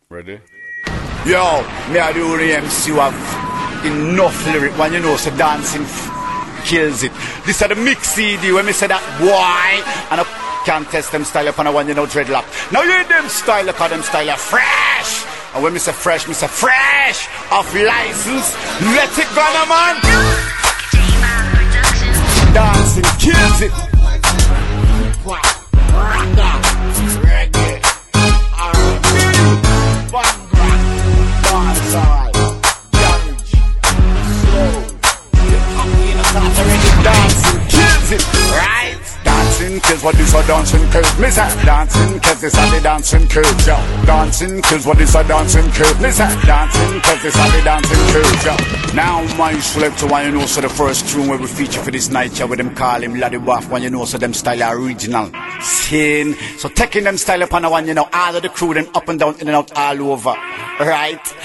Ready? Yo, me are the only MC who have enough lyric when you know so dancing kills it. This are the mix CD when me say that boy and I can't test them style upon a one you know dreadlock. Now you hear them style cause them style are fresh. And when me say fresh off license. Let it go now man. Dancing kills it. Dancing kills it, right? Dancing kills what is a dancing kills. Me say dancing kills this are the dancing kills, yo. Dancing kills what is a dancing kills. Me say dancing kills this are the dancing kills, yo. Now my select to one you know so the first tune where we feature for this night, yeah, with them call him Laddie Waff, one you know so them style are original. Sin. So taking them style upon the one you know all of the crew then up and down in and out all over, right?